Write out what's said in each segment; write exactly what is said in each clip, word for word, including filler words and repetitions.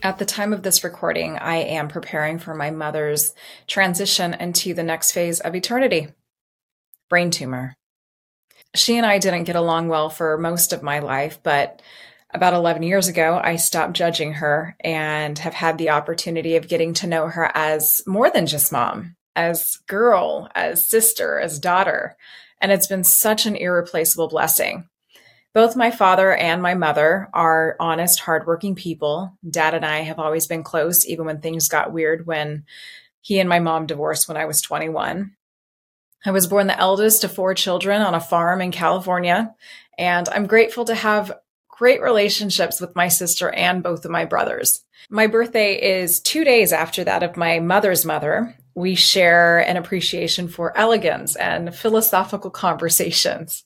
At the time of this recording, I am preparing for my mother's transition into the next phase of eternity. Brain tumor. She and I didn't get along well for most of my life, but about eleven years ago, I stopped judging her and have had the opportunity of getting to know her as more than just mom, as girl, as sister, as daughter. And it's been such an irreplaceable blessing. Both my father and my mother are honest, hardworking people. Dad and I have always been close, even when things got weird when he and my mom divorced when I was twenty-one. I was born the eldest of four children on a farm in California, and I'm grateful to have great relationships with my sister and both of my brothers. My birthday is two days after that of my mother's mother. We share an appreciation for elegance and philosophical conversations.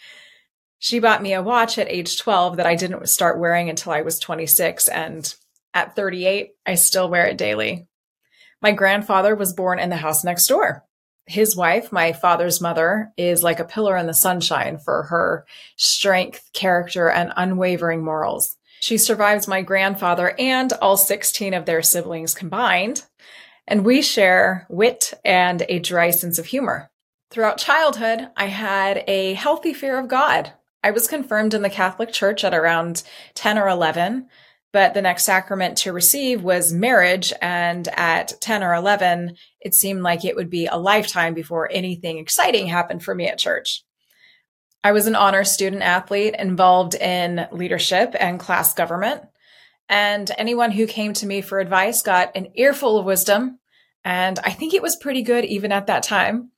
She bought me a watch at age twelve that I didn't start wearing until I was twenty-six, and at thirty-eight, I still wear it daily. My grandfather was born in the house next door. His wife, my father's mother, is like a pillar in the sunshine for her strength, character, and unwavering morals. She survives my grandfather and all sixteen of their siblings combined, and we share wit and a dry sense of humor. Throughout childhood, I had a healthy fear of God. I was confirmed in the Catholic Church at around ten or eleven, but the next sacrament to receive was marriage, and at ten or eleven, it seemed like it would be a lifetime before anything exciting happened for me at church. I was an honor student athlete involved in leadership and class government, and anyone who came to me for advice got an earful of wisdom, and I think it was pretty good even at that time.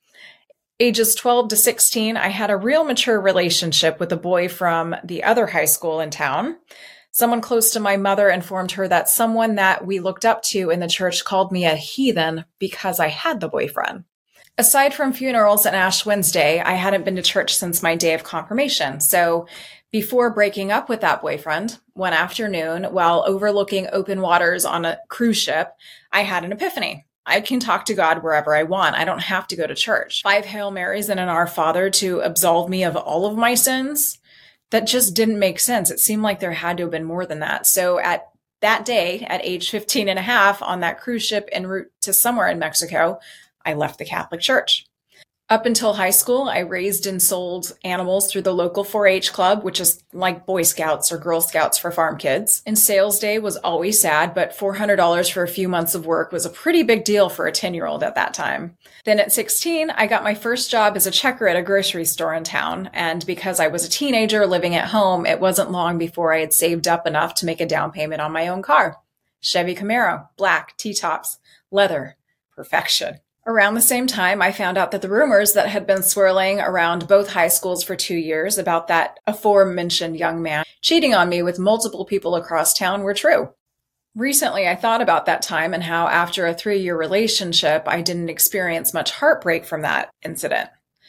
Ages twelve to sixteen, I had a real mature relationship with a boy from the other high school in town. Someone close to my mother informed her that someone that we looked up to in the church called me a heathen because I had the boyfriend. Aside from funerals and Ash Wednesday, I hadn't been to church since my day of confirmation. So before breaking up with that boyfriend, one afternoon, while overlooking open waters on a cruise ship, I had an epiphany. I can talk to God wherever I want. I don't have to go to church. Five Hail Marys and an Our Father to absolve me of all of my sins. That just didn't make sense. It seemed like there had to have been more than that. So at that day, at age fifteen and a half, on that cruise ship en route to somewhere in Mexico, I left the Catholic Church. Up until high school, I raised and sold animals through the local four H club, which is like Boy Scouts or Girl Scouts for farm kids. And sales day was always sad, but four hundred dollars for a few months of work was a pretty big deal for a ten-year-old at that time. Then at sixteen, I got my first job as a checker at a grocery store in town. And because I was a teenager living at home, it wasn't long before I had saved up enough to make a down payment on my own car. Chevy Camaro, black, T-tops, leather, perfection. Around the same time, I found out that the rumors that had been swirling around both high schools for two years about that aforementioned young man cheating on me with multiple people across town were true. Recently, I thought about that time and how after a three-year relationship, I didn't experience much heartbreak from that incident.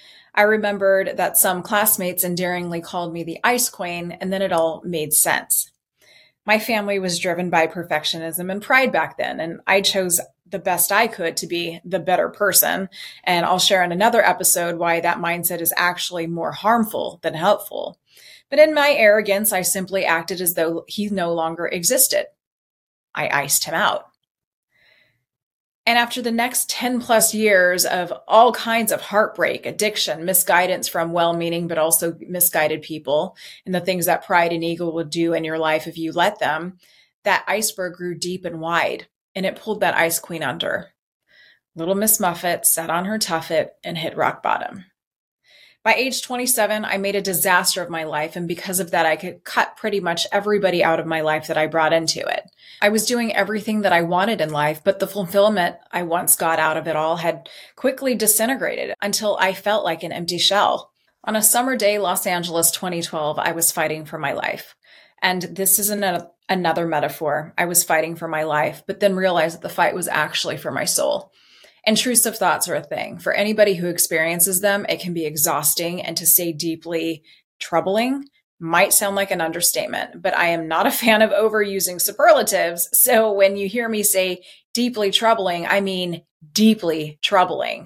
I remembered that some classmates endearingly called me the Ice Queen, and then it all made sense. My family was driven by perfectionism and pride back then, and I chose the best I could to be the better person. And I'll share in another episode why that mindset is actually more harmful than helpful. But in my arrogance, I simply acted as though he no longer existed. I iced him out. And after the next ten plus years of all kinds of heartbreak, addiction, misguidance from well-meaning but also misguided people, and the things that pride and ego will do in your life if you let them, that iceberg grew deep and wide, and it pulled that Ice Queen under. Little Miss Muffet sat on her tuffet and hit rock bottom. By age twenty-seven, I made a disaster of my life, and because of that, I could cut pretty much everybody out of my life that I brought into it. I was doing everything that I wanted in life, but the fulfillment I once got out of it all had quickly disintegrated until I felt like an empty shell. On a summer day, Los Angeles, twenty twelve, I was fighting for my life. And this is an, another metaphor. I was fighting for my life, but then realized that the fight was actually for my soul. Intrusive thoughts are a thing. For anybody who experiences them, it can be exhausting, and to say deeply troubling might sound like an understatement, but I am not a fan of overusing superlatives. So when you hear me say deeply troubling, I mean deeply troubling.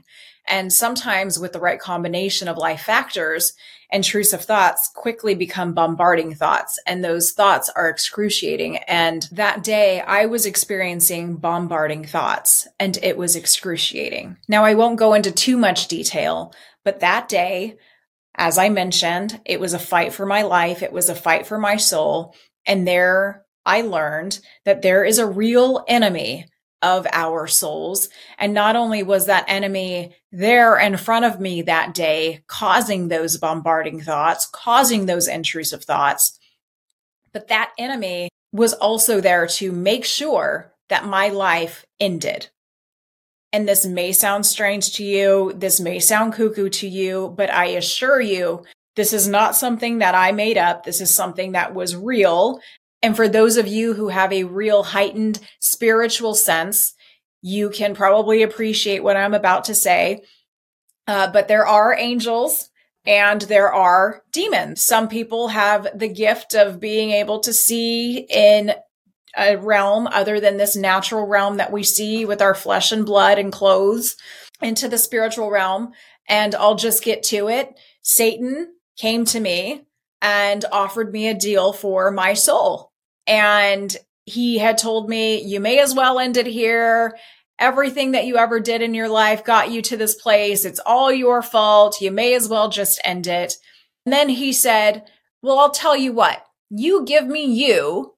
And sometimes with the right combination of life factors, intrusive thoughts quickly become bombarding thoughts. And those thoughts are excruciating. And that day I was experiencing bombarding thoughts and it was excruciating. Now I won't go into too much detail, but that day, as I mentioned, it was a fight for my life. It was a fight for my soul. And there I learned that there is a real enemy of our souls. And not only was that enemy there in front of me that day, causing those bombarding thoughts, causing those intrusive thoughts, but that enemy was also there to make sure that my life ended. And this may sound strange to you. This may sound cuckoo to you, but I assure you, this is not something that I made up. This is something that was real. And for those of you who have a real heightened spiritual sense, you can probably appreciate what I'm about to say. Uh, but there are angels and there are demons. Some people have the gift of being able to see in a realm other than this natural realm that we see with our flesh and blood and clothes, into the spiritual realm. And I'll just get to it. Satan came to me and offered me a deal for my soul. And he had told me, you may as well end it here. Everything that you ever did in your life got you to this place. It's all your fault. You may as well just end it. And then he said, well, I'll tell you what, you give me you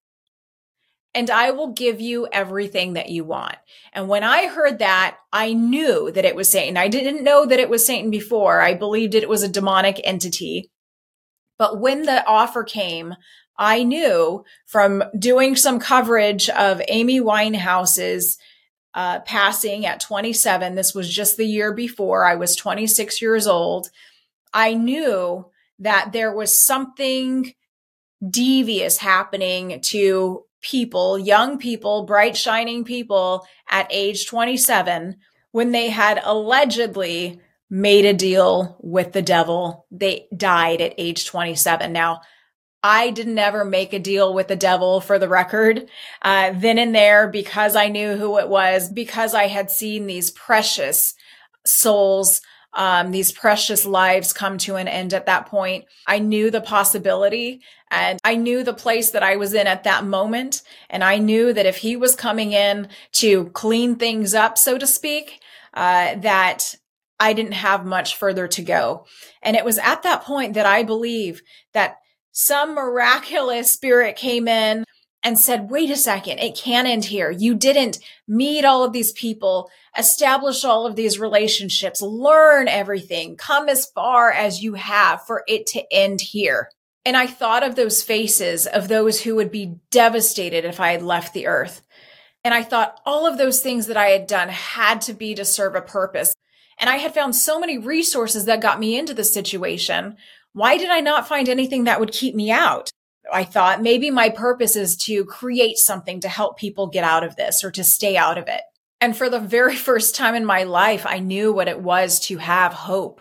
and I will give you everything that you want. And when I heard that, I knew that it was Satan. I didn't know that it was Satan before. I believed it was a demonic entity. But when the offer came, I knew from doing some coverage of Amy Winehouse's uh, passing at twenty-seven, this was just the year before, I was twenty-six years old. I knew that there was something devious happening to people, young people, bright, shining people at age twenty-seven, when they had allegedly made a deal with the devil. They died at age twenty-seven. Now, I didn't ever make a deal with the devil, for the record. Uh, then and there, because I knew who it was, because I had seen these precious souls, um, these precious lives come to an end at that point, I knew the possibility and I knew the place that I was in at that moment. And I knew that if he was coming in to clean things up, so to speak, uh, that I didn't have much further to go. And it was at that point that I believe that some miraculous spirit came in and said, wait a second, it can't end here. You didn't meet all of these people, establish all of these relationships, learn everything, come as far as you have for it to end here. And I thought of those faces of those who would be devastated if I had left the earth. And I thought all of those things that I had done had to be to serve a purpose. And I had found so many resources that got me into the situation. Why did I not find anything that would keep me out? I thought maybe my purpose is to create something to help people get out of this or to stay out of it. And for the very first time in my life, I knew what it was to have hope.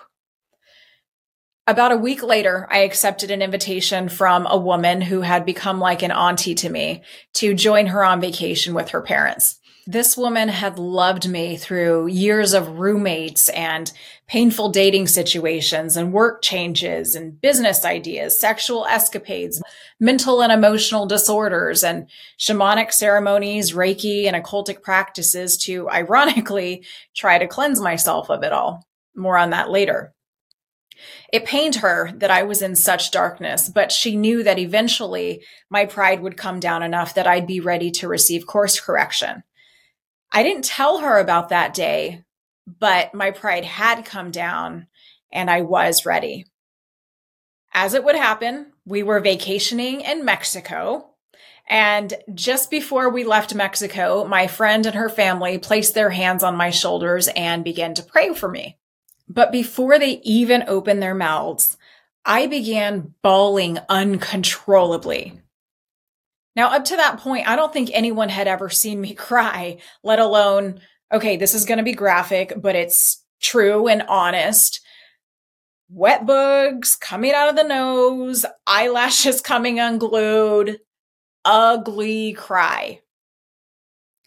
About a week later, I accepted an invitation from a woman who had become like an auntie to me to join her on vacation with her parents. This woman had loved me through years of roommates and painful dating situations and work changes and business ideas, sexual escapades, mental and emotional disorders, and shamanic ceremonies, Reiki, and occultic practices to, ironically, try to cleanse myself of it all. More on that later. It pained her that I was in such darkness, but she knew that eventually my pride would come down enough that I'd be ready to receive course correction. I didn't tell her about that day, but my pride had come down and I was ready. As it would happen, we were vacationing in Mexico. And just before we left Mexico, my friend and her family placed their hands on my shoulders and began to pray for me. But before they even opened their mouths, I began bawling uncontrollably. Now, up to that point, I don't think anyone had ever seen me cry, let alone, okay, this is going to be graphic, but it's true and honest. Wet bugs coming out of the nose, eyelashes coming unglued, ugly cry.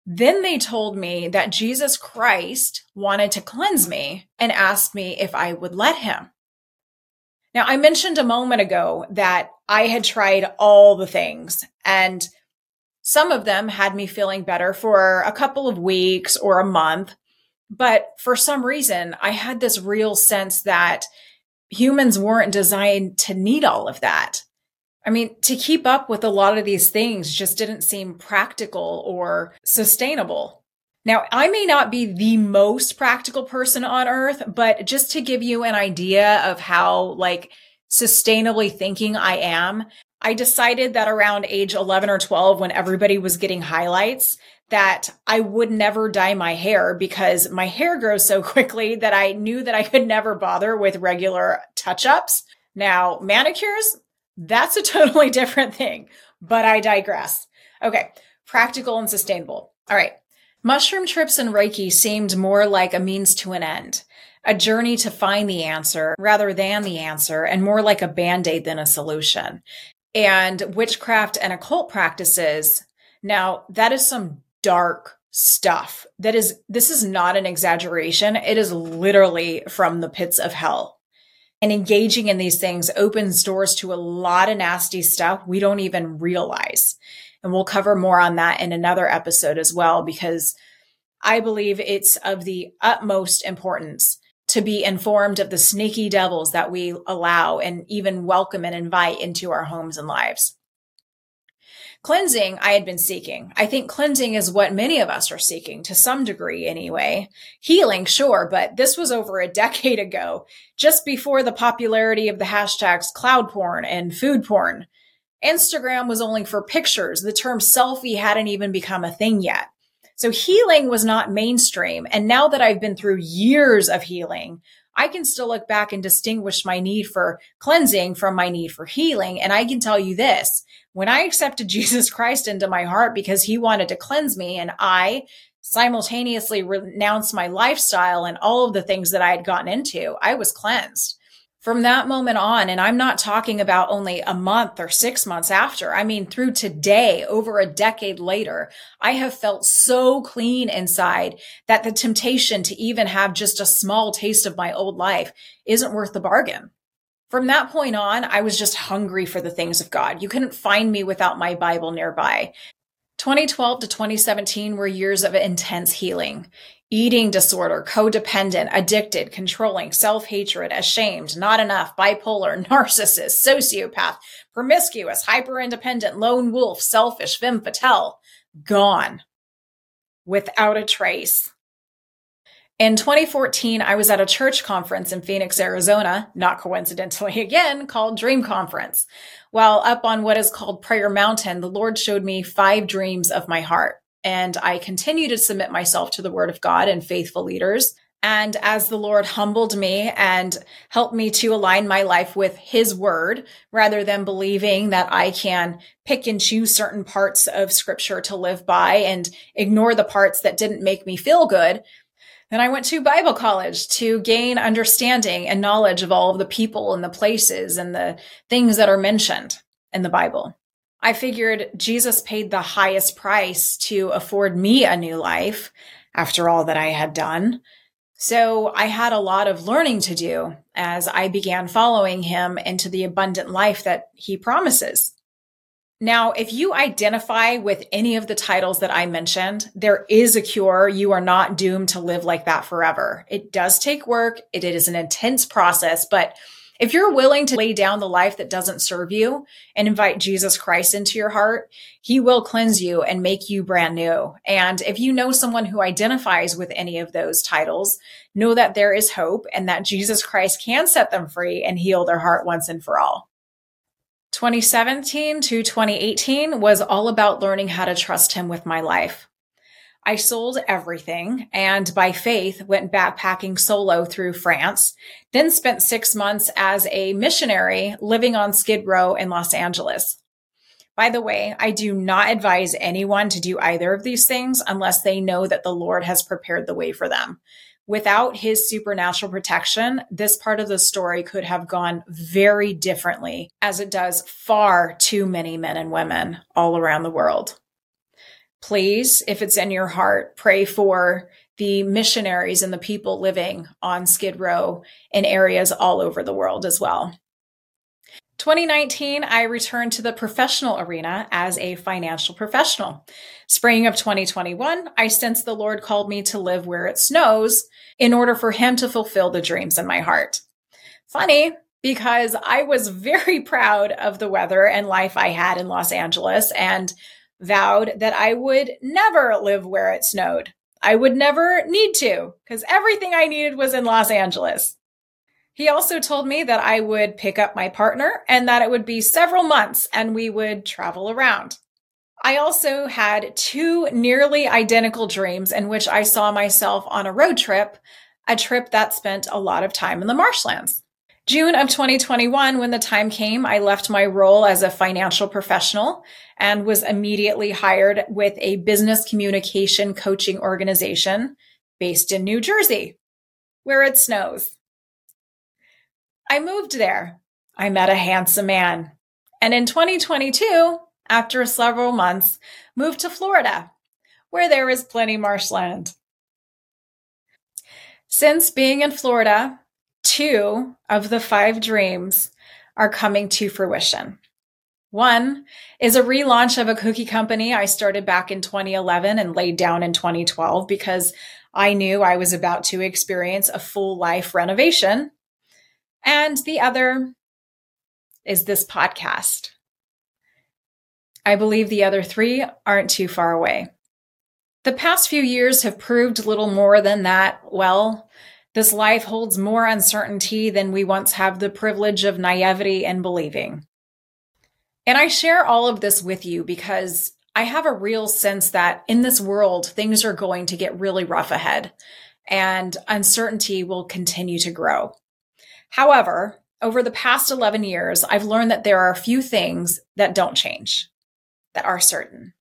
Then they told me that Jesus Christ wanted to cleanse me and asked me if I would let him. Now, I mentioned a moment ago that I had tried all the things, and some of them had me feeling better for a couple of weeks or a month. But for some reason, I had this real sense that humans weren't designed to need all of that. I mean, to keep up with a lot of these things just didn't seem practical or sustainable. Now, I may not be the most practical person on earth, but just to give you an idea of how like sustainably thinking I am, I decided that around age eleven or twelve, when everybody was getting highlights, that I would never dye my hair because my hair grows so quickly that I knew that I could never bother with regular touch-ups. Now, manicures, that's a totally different thing, but I digress. Okay, practical and sustainable. All right. Mushroom trips and Reiki seemed more like a means to an end, a journey to find the answer rather than the answer, and more like a band-aid than a solution. And witchcraft and occult practices, now that is some dark stuff. That is, this is not an exaggeration. It is literally from the pits of hell. And engaging in these things opens doors to a lot of nasty stuff we don't even realize. And we'll cover more on that in another episode as well, because I believe it's of the utmost importance to be informed of the sneaky devils that we allow and even welcome and invite into our homes and lives. Cleansing, I had been seeking. I think cleansing is what many of us are seeking to some degree anyway. Healing, sure, but this was over a decade ago, just before the popularity of the hashtags cloud porn and food porn. Instagram was only for pictures. The term selfie hadn't even become a thing yet. So healing was not mainstream. And now that I've been through years of healing, I can still look back and distinguish my need for cleansing from my need for healing. And I can tell you this, when I accepted Jesus Christ into my heart because he wanted to cleanse me, and I simultaneously renounced my lifestyle and all of the things that I had gotten into, I was cleansed. From that moment on, and I'm not talking about only a month or six months after, I mean, through today, over a decade later, I have felt so clean inside that the temptation to even have just a small taste of my old life isn't worth the bargain. From that point on, I was just hungry for the things of God. You couldn't find me without my Bible nearby. twenty twelve to twenty seventeen were years of intense healing. Eating disorder, codependent, addicted, controlling, self-hatred, ashamed, not enough, bipolar, narcissist, sociopath, promiscuous, hyper-independent, lone wolf, selfish, femme fatale. Gone. Without a trace. In twenty fourteen, I was at a church conference in Phoenix, Arizona, not coincidentally again, called Dream Conference. While up on what is called Prayer Mountain, the Lord showed me five dreams of my heart. And I continue to submit myself to the word of God and faithful leaders. And as the Lord humbled me and helped me to align my life with his word, rather than believing that I can pick and choose certain parts of scripture to live by and ignore the parts that didn't make me feel good, then I went to Bible college to gain understanding and knowledge of all of the people and the places and the things that are mentioned in the Bible. I figured Jesus paid the highest price to afford me a new life after all that I had done. So I had a lot of learning to do as I began following him into the abundant life that he promises. Now, if you identify with any of the titles that I mentioned, there is a cure. You are not doomed to live like that forever. It does take work. It is an intense process, but if you're willing to lay down the life that doesn't serve you and invite Jesus Christ into your heart, he will cleanse you and make you brand new. And if you know someone who identifies with any of those titles, know that there is hope and that Jesus Christ can set them free and heal their heart once and for all. twenty seventeen to twenty eighteen was all about learning how to trust him with my life. I sold everything and by faith went backpacking solo through France, then spent six months as a missionary living on Skid Row in Los Angeles. By the way, I do not advise anyone to do either of these things unless they know that the Lord has prepared the way for them. Without his supernatural protection, this part of the story could have gone very differently, as it does far too many men and women all around the world. Please, if it's in your heart, pray for the missionaries and the people living on Skid Row in areas all over the world as well. twenty nineteen, I returned to the professional arena as a financial professional. Spring of twenty twenty-one, I sensed the Lord called me to live where it snows in order for Him to fulfill the dreams in my heart. Funny, because I was very proud of the weather and life I had in Los Angeles and vowed that I would never live where it snowed. I would never need to, because everything I needed was in Los Angeles. He also told me that I would pick up my partner and that it would be several months and we would travel around. I also had two nearly identical dreams in which I saw myself on a road trip, a trip that spent a lot of time in the marshlands. June of twenty twenty-one, when the time came, I left my role as a financial professional and was immediately hired with a business communication coaching organization based in New Jersey, where it snows. I moved there. I met a handsome man. And in twenty twenty-two, after several months, moved to Florida, where there is plenty marshland. Since being in Florida, two of the five dreams are coming to fruition. One is a relaunch of a cookie company I started back in twenty eleven and laid down in twenty twelve because I knew I was about to experience a full life renovation. And the other is this podcast. I believe the other three aren't too far away. The past few years have proved little more than that, well, this life holds more uncertainty than we once have the privilege of naivety and believing. And I share all of this with you because I have a real sense that in this world, things are going to get really rough ahead and uncertainty will continue to grow. However, over the past eleven years, I've learned that there are a few things that don't change, that are certain.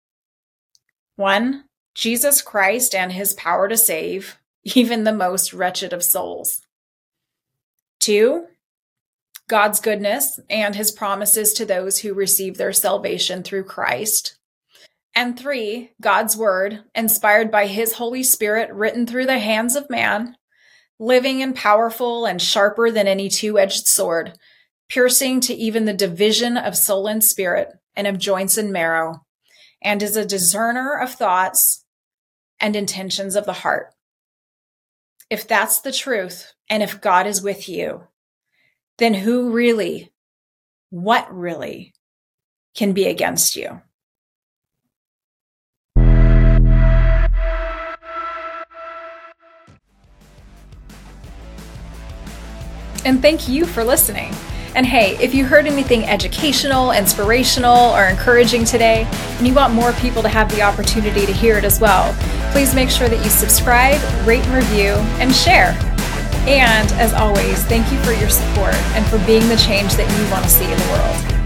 One, Jesus Christ and His power to save even the most wretched of souls. Two, God's goodness and His promises to those who receive their salvation through Christ. And three, God's word, inspired by His Holy Spirit, written through the hands of man, living and powerful and sharper than any two-edged sword, piercing to even the division of soul and spirit and of joints and marrow, and is a discerner of thoughts and intentions of the heart. If that's the truth, and if God is with you, then who really, what really, can be against you? And thank you for listening. And hey, if you heard anything educational, inspirational, or encouraging today, and you want more people to have the opportunity to hear it as well, please make sure that you subscribe, rate and review, and share. And as always, thank you for your support and for being the change that you want to see in the world.